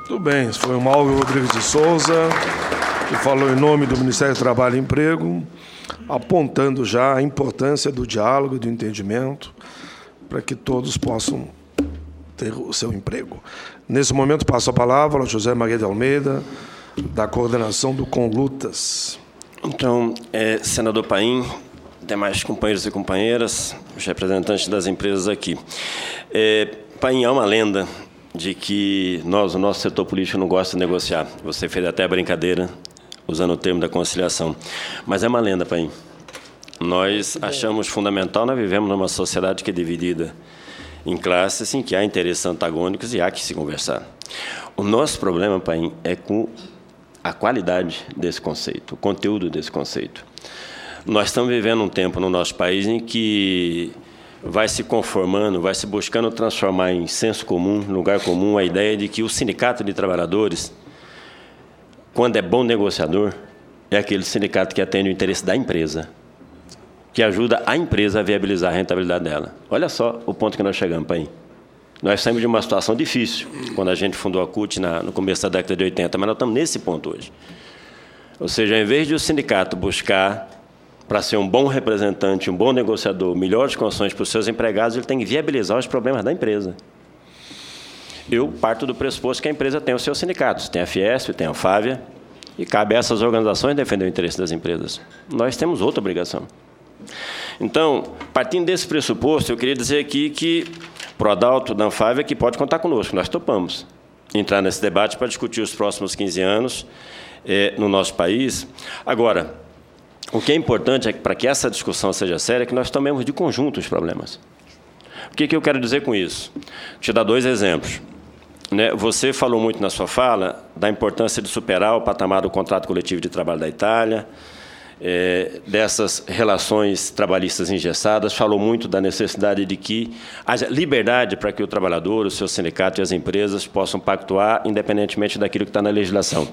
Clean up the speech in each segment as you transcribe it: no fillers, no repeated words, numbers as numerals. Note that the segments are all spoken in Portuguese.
Tudo bem, foi o Mauro Rodrigues de Souza, que falou em nome do Ministério do Trabalho e Emprego, apontando já a importância do diálogo e do entendimento para que todos possam ter o seu emprego. Nesse momento, passo a palavra ao José Maria de Almeida, da coordenação do Conlutas. Então, senador Paim, demais companheiros e companheiras, os representantes das empresas aqui. Paim, há uma lenda de que o nosso setor político não gosta de negociar. Você fez até a brincadeira, usando o termo da conciliação. Mas é uma lenda, Paim. Nós achamos fundamental, nós vivemos numa sociedade que é dividida em classes, em que há interesses antagônicos e há que se conversar. O nosso problema, Paim, é com a qualidade desse conceito, o conteúdo desse conceito. Nós estamos vivendo um tempo no nosso país em que vai se conformando, vai se buscando transformar em senso comum, lugar comum, a ideia de que o sindicato de trabalhadores, quando é bom negociador, é aquele sindicato que atende o interesse da empresa, que ajuda a empresa a viabilizar a rentabilidade dela. Olha só o ponto que nós chegamos, Paim. Nós saímos de uma situação difícil, quando a gente fundou a CUT no começo da década de 80, mas nós estamos nesse ponto hoje. Ou seja, ao invés de o sindicato buscar, para ser um bom representante, um bom negociador, melhores condições para os seus empregados, ele tem que viabilizar os problemas da empresa. Eu parto do pressuposto que a empresa tem os seus sindicatos, tem a Fiesp, tem a Fávia, e cabe a essas organizações defender o interesse das empresas. Nós temos outra obrigação. Então, partindo desse pressuposto, eu queria dizer aqui que pro Adalto, da Anfávia, que pode contar conosco, nós topamos entrar nesse debate para discutir os próximos 15 anos no nosso país. Agora, o que é importante é que, para que essa discussão seja séria, que nós tomemos de conjunto os problemas. O que eu quero dizer com isso? Vou te dar dois exemplos. Você falou muito na sua fala da importância de superar o patamar do contrato coletivo de trabalho da Itália, dessas relações trabalhistas engessadas, falou muito da necessidade de que haja liberdade para que o trabalhador, o seu sindicato e as empresas possam pactuar independentemente daquilo que está na legislação.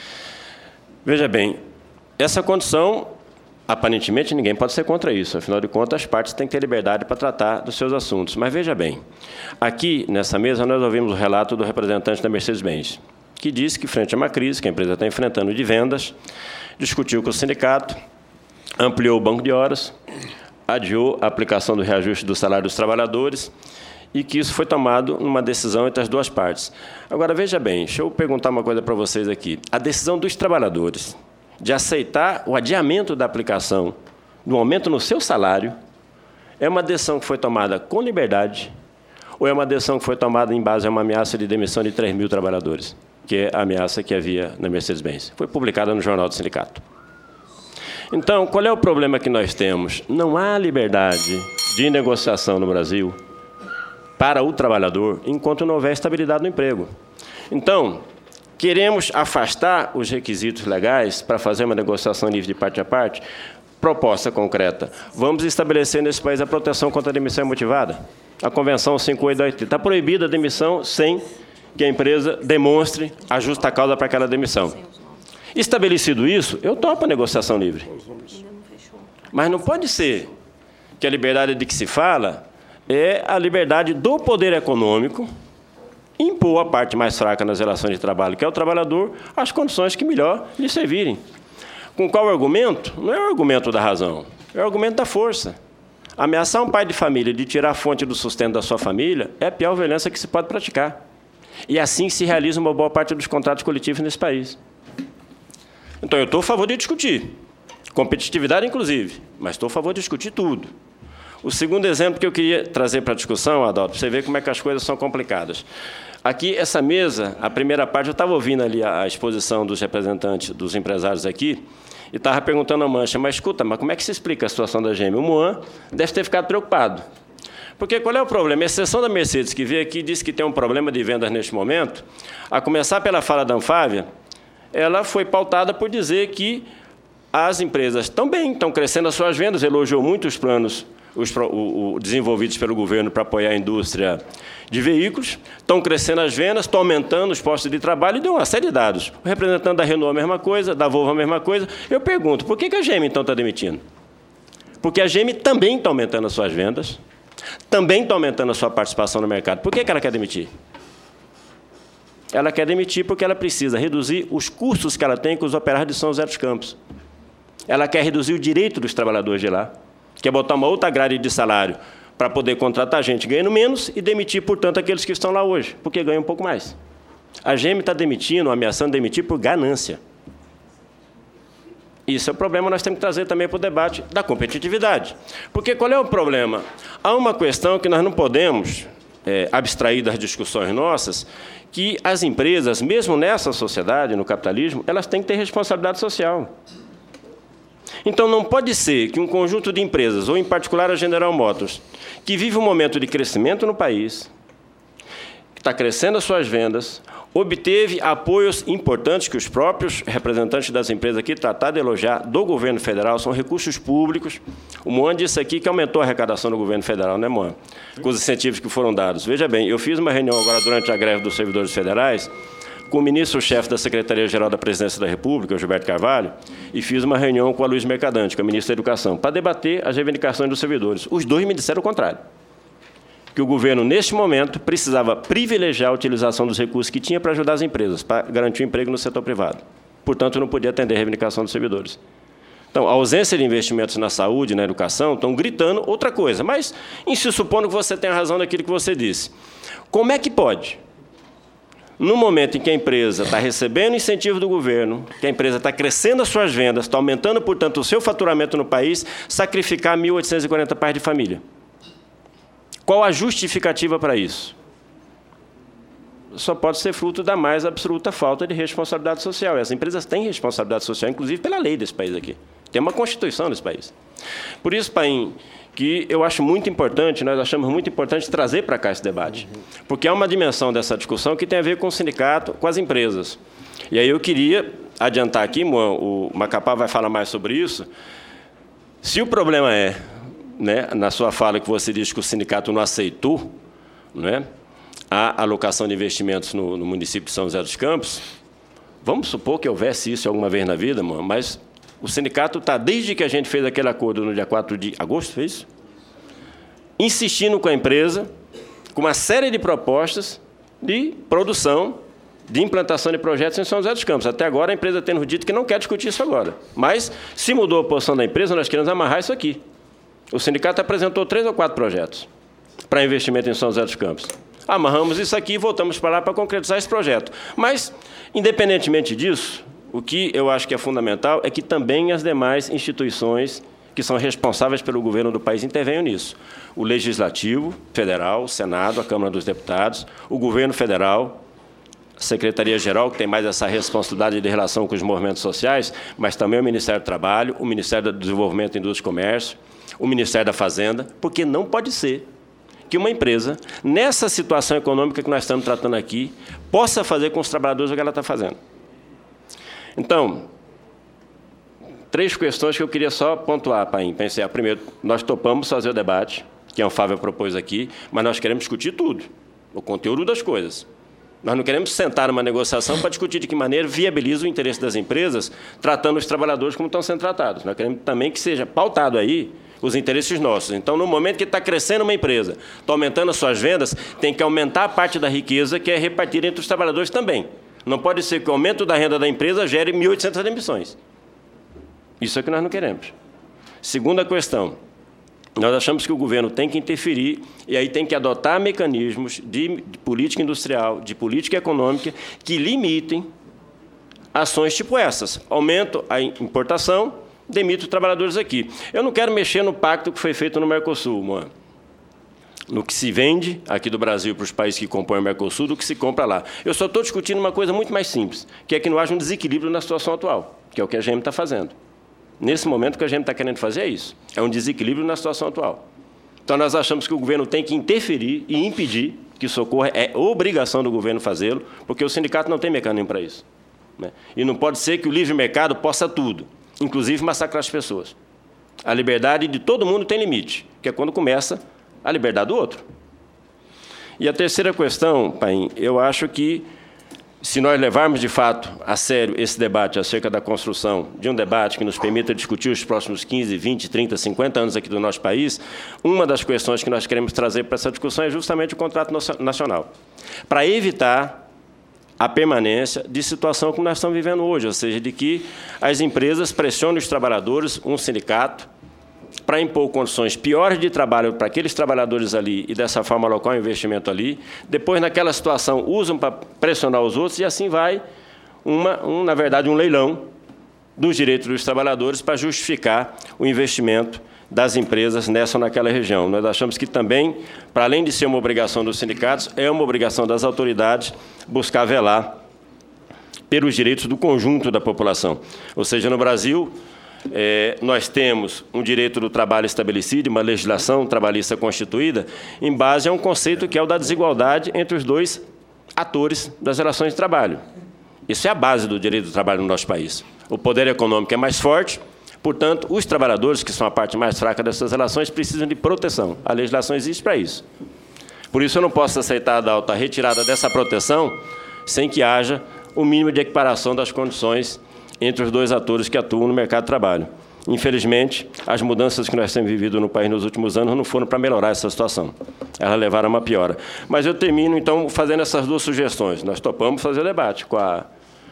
Veja bem, essa condição, aparentemente, ninguém pode ser contra isso. Afinal de contas, as partes têm que ter liberdade para tratar dos seus assuntos. Mas veja bem, aqui nessa mesa nós ouvimos o relato do representante da Mercedes-Benz, que disse que, frente a uma crise que a empresa está enfrentando de vendas, discutiu com o sindicato, ampliou o banco de horas, adiou a aplicação do reajuste do salário dos trabalhadores e que isso foi tomado numa decisão entre as duas partes. Agora, veja bem, deixa eu perguntar uma coisa para vocês aqui. A decisão dos trabalhadores de aceitar o adiamento da aplicação do aumento no seu salário é uma decisão que foi tomada com liberdade ou é uma decisão que foi tomada em base a uma ameaça de demissão de 3 mil trabalhadores, que é a ameaça que havia na Mercedes-Benz? Foi publicada no Jornal do Sindicato. Então, qual é o problema que nós temos? Não há liberdade de negociação no Brasil para o trabalhador enquanto não houver estabilidade no emprego. Então, queremos afastar os requisitos legais para fazer uma negociação livre de parte a parte? Proposta concreta. Vamos estabelecer nesse país a proteção contra a demissão imotivada. A Convenção 58 da OIT. Está proibida a demissão sem que a empresa demonstre a justa causa para aquela demissão. Estabelecido isso, eu topo a negociação livre. Mas não pode ser que a liberdade de que se fala é a liberdade do poder econômico impor à parte mais fraca nas relações de trabalho, que é o trabalhador, as condições que melhor lhe servirem. Com qual argumento? Não é o argumento da razão, é o argumento da força. Ameaçar um pai de família de tirar a fonte do sustento da sua família é a pior violência que se pode praticar. E assim se realiza uma boa parte dos contratos coletivos nesse país. Então, eu estou a favor de discutir, competitividade inclusive, mas estou a favor de discutir tudo. O segundo exemplo que eu queria trazer para a discussão, Adalto, para você ver como é que as coisas são complicadas. Aqui, essa mesa, a primeira parte, eu estava ouvindo ali a exposição dos representantes, dos empresários aqui, e estava perguntando ao Mancha, mas escuta, mas como é que se explica a situação da GM? O Moan deve ter ficado preocupado. Porque qual é o problema? A exceção da Mercedes, que veio aqui e disse que tem um problema de vendas neste momento, a começar pela fala da Anfávia, ela foi pautada por dizer que as empresas também estão crescendo as suas vendas, elogiou muito os planos desenvolvidos pelo governo para apoiar a indústria de veículos, estão crescendo as vendas, estão aumentando os postos de trabalho e deu uma série de dados. O representante da Renault a mesma coisa, da Volvo a mesma coisa. Eu pergunto, por que a GM então está demitindo? Porque a GM também está aumentando as suas vendas, também está aumentando a sua participação no mercado. Por que ela quer demitir? ela quer demitir porque ela precisa reduzir os custos que ela tem com os operários de São José dos Campos. Ela quer reduzir o direito dos trabalhadores de lá, quer botar uma outra grade de salário para poder contratar gente ganhando menos e demitir, portanto, aqueles que estão lá hoje, porque ganham um pouco mais. A GM está demitindo, ameaçando demitir por ganância. Isso é o problema, nós temos que trazer também para o debate da competitividade. Porque qual é o problema? Há uma questão que nós não podemos abstrair das discussões nossas, que as empresas, mesmo nessa sociedade, no capitalismo, elas têm que ter responsabilidade social. Então, não pode ser que um conjunto de empresas, ou em particular a General Motors, que vive um momento de crescimento no país, que está crescendo as suas vendas, obteve apoios importantes que os próprios representantes das empresas aqui trataram de elogiar do governo federal, são recursos públicos. O Moan disse aqui que aumentou a arrecadação do governo federal, né, Moan? Com os incentivos que foram dados. Veja bem, eu fiz uma reunião agora durante a greve dos servidores federais com o ministro-chefe da Secretaria-Geral da Presidência da República, o Gilberto Carvalho, e fiz uma reunião com a Luiz Mercadante, que é a ministra da Educação, para debater as reivindicações dos servidores. Os dois me disseram o contrário, que o governo, neste momento, precisava privilegiar a utilização dos recursos que tinha para ajudar as empresas, para garantir o emprego no setor privado. Portanto, não podia atender a reivindicação dos servidores. Então, a ausência de investimentos na saúde e na educação estão gritando outra coisa. Mas, em se supondo que você tem a razão daquilo que você disse, como é que pode, no momento em que a empresa está recebendo incentivo do governo, que a empresa está crescendo as suas vendas, está aumentando, portanto, o seu faturamento no país, sacrificar 1.840 pais de família? Qual a justificativa para isso? Só pode ser fruto da mais absoluta falta de responsabilidade social. E as empresas têm responsabilidade social, inclusive pela lei desse país aqui. Tem uma Constituição nesse país. Por isso, Paim, que eu acho muito importante, nós achamos muito importante trazer para cá esse debate. Porque há uma dimensão dessa discussão que tem a ver com o sindicato, com as empresas. E aí eu queria adiantar aqui, o Macapá vai falar mais sobre isso, se o problema é, né, na sua fala que você diz que o sindicato não aceitou, né, a alocação de investimentos no município de São José dos Campos, vamos supor que houvesse isso alguma vez na vida, mas o sindicato está, desde que a gente fez aquele acordo no dia 4 de agosto, fez isso? Insistindo com a empresa, com uma série de propostas de produção, de implantação de projetos em São José dos Campos. Até agora, a empresa tendo dito que não quer discutir isso agora. Mas, se mudou a posição da empresa, nós queremos amarrar isso aqui. O sindicato apresentou 3 ou 4 projetos para investimento em São José dos Campos. Amarramos isso aqui e voltamos para lá para concretizar esse projeto. Mas, independentemente disso, o que eu acho que é fundamental é que também as demais instituições que são responsáveis pelo governo do país intervenham nisso. O Legislativo Federal, o Senado, a Câmara dos Deputados, o Governo Federal, a Secretaria-Geral, que tem mais essa responsabilidade de relação com os movimentos sociais, mas também o Ministério do Trabalho, o Ministério do Desenvolvimento, Indústria e Comércio, o Ministério da Fazenda, porque não pode ser que uma empresa, nessa situação econômica que nós estamos tratando aqui, possa fazer com os trabalhadores o que ela está fazendo. Então, 3 questões que eu queria só pontuar, Paim. Pensei, primeiro, nós topamos fazer o debate, que a Anfávia propôs aqui, mas nós queremos discutir tudo, o conteúdo das coisas. Nós não queremos sentar numa negociação para discutir de que maneira viabiliza o interesse das empresas, tratando os trabalhadores como estão sendo tratados. Nós queremos também que seja pautado aí os interesses nossos. Então, no momento que está crescendo uma empresa, está aumentando as suas vendas, tem que aumentar a parte da riqueza que é repartida entre os trabalhadores também. Não pode ser que o aumento da renda da empresa gere 1.800 demissões. Isso é que nós não queremos. Segunda questão, nós achamos que o governo tem que interferir e aí tem que adotar mecanismos de política industrial, de política econômica, que limitem ações tipo essas. Aumento a importação, demito os trabalhadores aqui. Eu não quero mexer no pacto que foi feito no Mercosul, mano. No que se vende aqui do Brasil para os países que compõem o Mercosul, do que se compra lá. Eu só estou discutindo uma coisa muito mais simples, que é que não haja um desequilíbrio na situação atual, que é o que a GM está fazendo. Nesse momento, o que a GM está querendo fazer é isso, é um desequilíbrio na situação atual. Então, nós achamos que o governo tem que interferir e impedir que isso ocorra, é obrigação do governo fazê-lo, porque o sindicato não tem mecanismo para isso, né? E não pode ser que o livre mercado possa tudo, inclusive massacrar as pessoas. A liberdade de todo mundo tem limite, que é quando começa a liberdade do outro. E a terceira questão, Paim, eu acho que, se nós levarmos de fato a sério esse debate acerca da construção de um debate que nos permita discutir os próximos 15, 20, 30, 50 anos aqui do nosso país, uma das questões que nós queremos trazer para essa discussão é justamente o contrato nacional, para evitar a permanência de situação que nós estamos vivendo hoje, ou seja, de que as empresas pressionem os trabalhadores, um sindicato, para impor condições piores de trabalho para aqueles trabalhadores ali e, dessa forma, alocar um investimento ali. Depois, naquela situação, usam para pressionar os outros e assim vai, na verdade, um leilão dos direitos dos trabalhadores para justificar o investimento das empresas nessa ou naquela região. Nós achamos que também, para além de ser uma obrigação dos sindicatos, é uma obrigação das autoridades buscar velar pelos direitos do conjunto da população. Ou seja, no Brasil, nós temos um direito do trabalho estabelecido, uma legislação trabalhista constituída, em base a um conceito que é o da desigualdade entre os dois atores das relações de trabalho. Isso é a base do direito do trabalho no nosso país. O poder econômico é mais forte, portanto, os trabalhadores, que são a parte mais fraca dessas relações, precisam de proteção. A legislação existe para isso. Por isso, eu não posso aceitar a retirada dessa proteção sem que haja o mínimo de equiparação das condições entre os dois atores que atuam no mercado de trabalho. Infelizmente, as mudanças que nós temos vivido no país nos últimos anos não foram para melhorar essa situação. Elas levaram a uma piora. Mas eu termino, então, fazendo essas duas sugestões. Nós topamos fazer o debate com a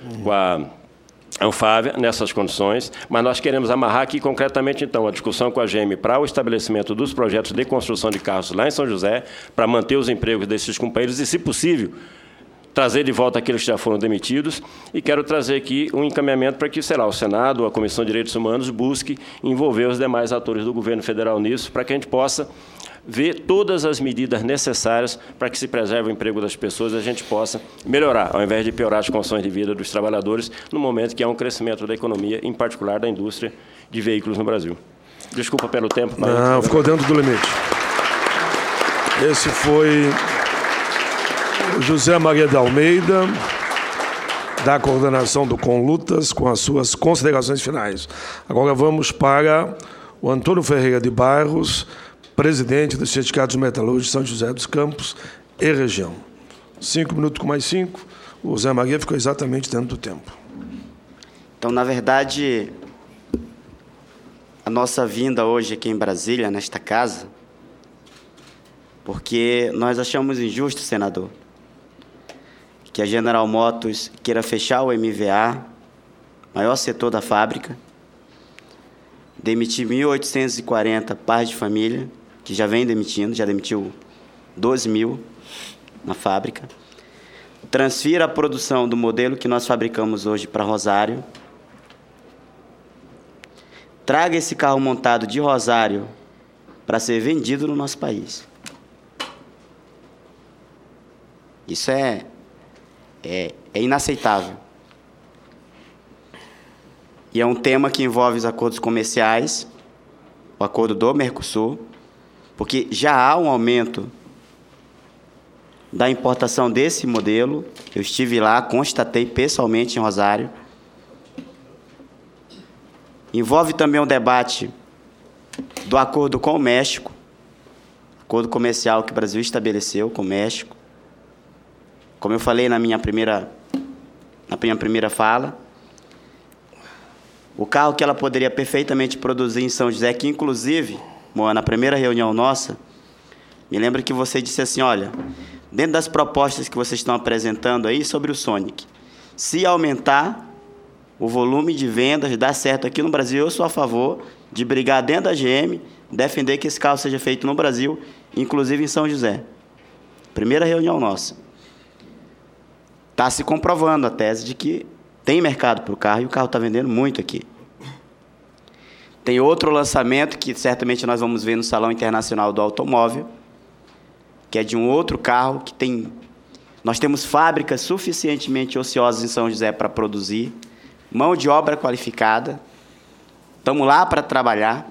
Anfávia nessas condições, mas nós queremos amarrar aqui concretamente, então, a discussão com a GM para o estabelecimento dos projetos de construção de carros lá em São José, para manter os empregos desses companheiros e, se possível, trazer de volta aqueles que já foram demitidos, e quero trazer aqui um encaminhamento para que, sei lá, o Senado, a Comissão de Direitos Humanos, busque envolver os demais atores do governo federal nisso, para que a gente possa ver todas as medidas necessárias para que se preserve o emprego das pessoas e a gente possa melhorar, ao invés de piorar as condições de vida dos trabalhadores, no momento que há um crescimento da economia, em particular da indústria de veículos no Brasil. Desculpa pelo tempo. Não, ficou dentro do limite. Esse foi José Maria de Almeida, da coordenação do Conlutas, com as suas considerações finais. Agora vamos para o Antônio Ferreira de Barros, presidente dos Sindicatos Metalúrgicos de São José dos Campos e região. 5 minutos com mais 5. O Zé Maria ficou exatamente dentro do tempo. Então, na verdade, a nossa vinda hoje aqui em Brasília, nesta casa, porque nós achamos injusto, senador, que a General Motors queira fechar o MVA, maior setor da fábrica, demitir 1.840 pais de família, que já vem demitindo, já demitiu 12 mil na fábrica, transfira a produção do modelo que nós fabricamos hoje para Rosário, traga esse carro montado de Rosário para ser vendido no nosso país. Isso é inaceitável. E é um tema que envolve os acordos comerciais, o acordo do Mercosul, porque já há um aumento da importação desse modelo. Eu estive lá, constatei pessoalmente em Rosário. Envolve também um debate do acordo com o México, acordo comercial que o Brasil estabeleceu com o México. Como eu falei na minha primeira fala, o carro que ela poderia perfeitamente produzir em São José, que inclusive, Moana, na primeira reunião nossa, me lembro que você disse assim, olha, dentro das propostas que vocês estão apresentando aí sobre o Sonic, se aumentar o volume de vendas, dá certo aqui no Brasil, eu sou a favor de brigar dentro da GM, defender que esse carro seja feito no Brasil, inclusive em São José. Primeira reunião nossa. Está se comprovando a tese de que tem mercado para o carro e o carro está vendendo muito aqui. Tem outro lançamento que certamente nós vamos ver no Salão Internacional do Automóvel, que é de um outro carro que tem... Nós temos fábricas suficientemente ociosas em São José para produzir, mão de obra qualificada, estamos lá para trabalhar,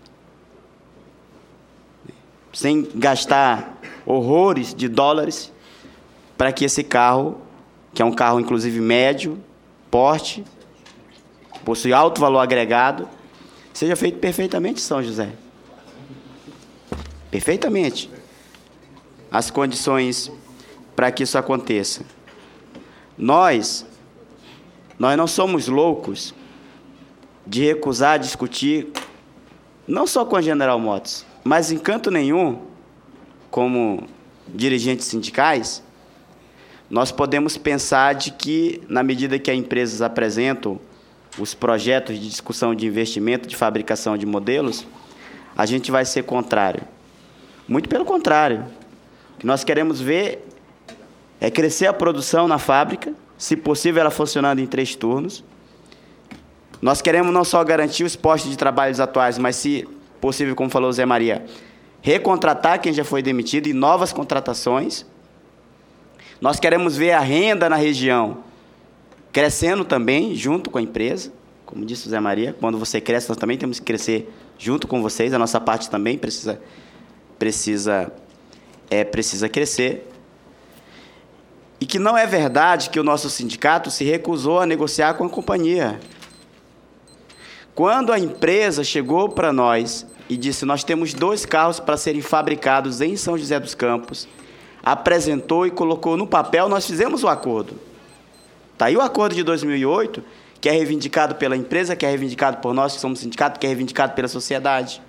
sem gastar horrores de dólares, para que esse carro, que é um carro inclusive médio, porte, possui alto valor agregado, seja feito perfeitamente em São José. Perfeitamente. As condições para que isso aconteça. Nós não somos loucos de recusar discutir, não só com a General Motors, mas em canto nenhum, como dirigentes sindicais, nós podemos pensar de que, na medida que as empresas apresentam os projetos de discussão de investimento, de fabricação de modelos, a gente vai ser contrário. Muito pelo contrário. O que nós queremos ver é crescer a produção na fábrica, se possível ela funcionando em 3 turnos. Nós queremos não só garantir os postos de trabalho atuais, mas, se possível, como falou o Zé Maria, recontratar quem já foi demitido e novas contratações. Nós queremos ver a renda na região crescendo também, junto com a empresa. Como disse o Zé Maria, quando você cresce, nós também temos que crescer junto com vocês. A nossa parte também precisa crescer. E que não é verdade que o nosso sindicato se recusou a negociar com a companhia. Quando a empresa chegou para nós e disse: nós temos 2 carros para serem fabricados em São José dos Campos, apresentou e colocou no papel, nós fizemos o acordo. Está aí o acordo de 2008, que é reivindicado pela empresa, que é reivindicado por nós, que somos sindicato, que é reivindicado pela sociedade.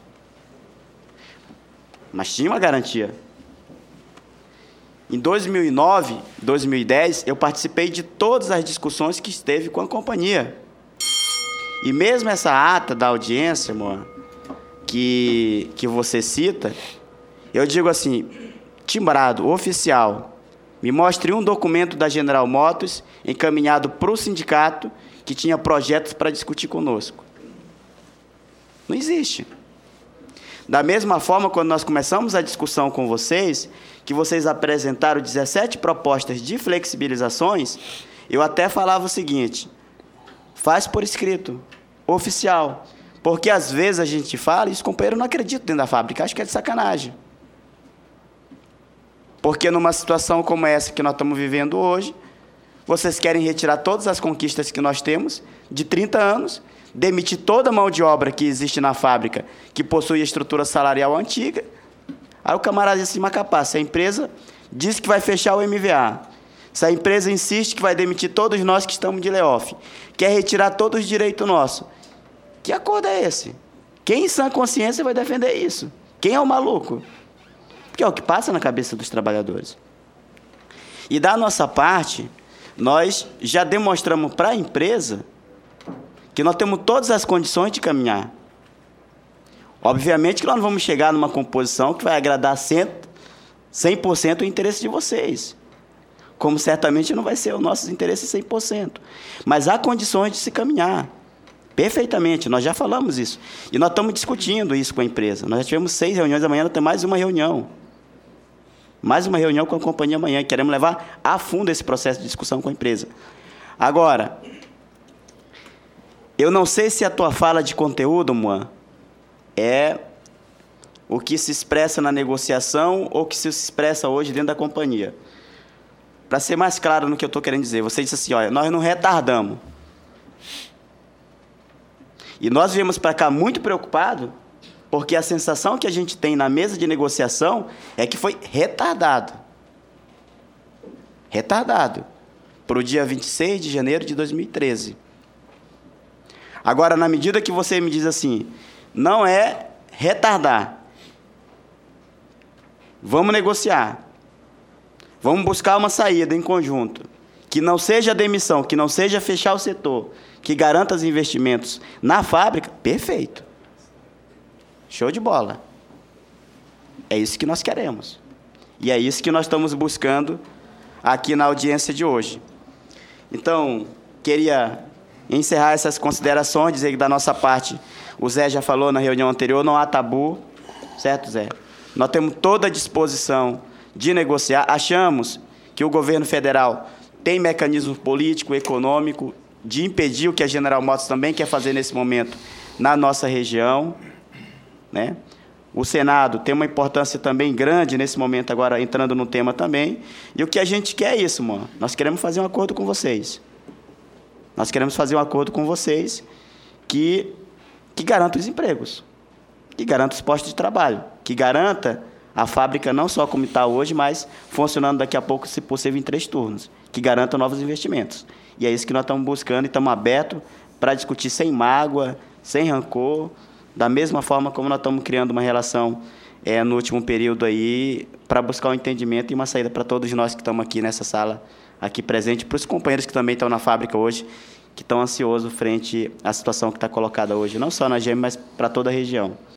Mas tinha uma garantia. Em 2009, 2010, eu participei de todas as discussões que esteve com a companhia. E mesmo essa ata da audiência, amor, que você cita, eu digo assim, timbrado, oficial, me mostre um documento da General Motors encaminhado para o sindicato que tinha projetos para discutir conosco. Não existe. Da mesma forma, quando nós começamos a discussão com vocês, que vocês apresentaram 17 propostas de flexibilizações, eu até falava o seguinte: faz por escrito, oficial. Porque às vezes a gente fala e os companheiros não acreditam dentro da fábrica, acho que é de sacanagem. Porque numa situação como essa que nós estamos vivendo hoje, vocês querem retirar todas as conquistas que nós temos de 30 anos, demitir toda a mão de obra que existe na fábrica, que possui a estrutura salarial antiga. Aí o camarada diz assim: mas capaz, se a empresa diz que vai fechar o MVA, se a empresa insiste que vai demitir todos nós que estamos de layoff, quer retirar todos os direitos nossos, que acordo é esse? Quem em sã consciência vai defender isso? Quem é o maluco? Porque é o que passa na cabeça dos trabalhadores. E da nossa parte, nós já demonstramos para a empresa que nós temos todas as condições de caminhar. Obviamente que nós não vamos chegar numa composição que vai agradar 100% o interesse de vocês, como certamente não vai ser o nosso interesse 100%. Mas há condições de se caminhar. Perfeitamente, nós já falamos isso. E nós estamos discutindo isso com a empresa. Nós já tivemos 6 reuniões, amanhã nós temos mais uma reunião. Mais uma reunião com a companhia amanhã. Queremos levar a fundo esse processo de discussão com a empresa. Agora, eu não sei se a tua fala de conteúdo, Moan, é o que se expressa na negociação ou o que se expressa hoje dentro da companhia. Para ser mais claro no que eu estou querendo dizer, você disse assim: olha, nós não retardamos. E nós viemos para cá muito preocupados, porque a sensação que a gente tem na mesa de negociação é que foi retardado. Retardado. Para o dia 26 de janeiro de 2013. Agora, na medida que você me diz assim, não é retardar. Vamos negociar. Vamos buscar uma saída em conjunto. Que não seja demissão, que não seja fechar o setor, que garanta os investimentos na fábrica, perfeito. Show de bola. É isso que nós queremos. E é isso que nós estamos buscando aqui na audiência de hoje. Então, queria encerrar essas considerações, dizer que da nossa parte, o Zé já falou na reunião anterior, não há tabu, certo, Zé? Nós temos toda a disposição de negociar. Achamos que o governo federal tem mecanismo político, econômico, de impedir o que a General Motors também quer fazer nesse momento na nossa região, né? O Senado tem uma importância também grande nesse momento, agora entrando no tema também. E o que a gente quer é isso, mano. Nós queremos fazer um acordo com vocês. Nós queremos fazer um acordo com vocês que garanta os empregos, que garanta os postos de trabalho, que garanta a fábrica não só como está hoje, mas funcionando daqui a pouco, se possível, em 3 turnos, que garanta novos investimentos. E é isso que nós estamos buscando e estamos abertos para discutir sem mágoa, sem rancor, da mesma forma como nós estamos criando uma relação no último período aí, para buscar um entendimento e uma saída para todos nós que estamos aqui nessa sala, aqui presente, para os companheiros que também estão na fábrica hoje, que estão ansiosos frente à situação que está colocada hoje, não só na GM, mas para toda a região.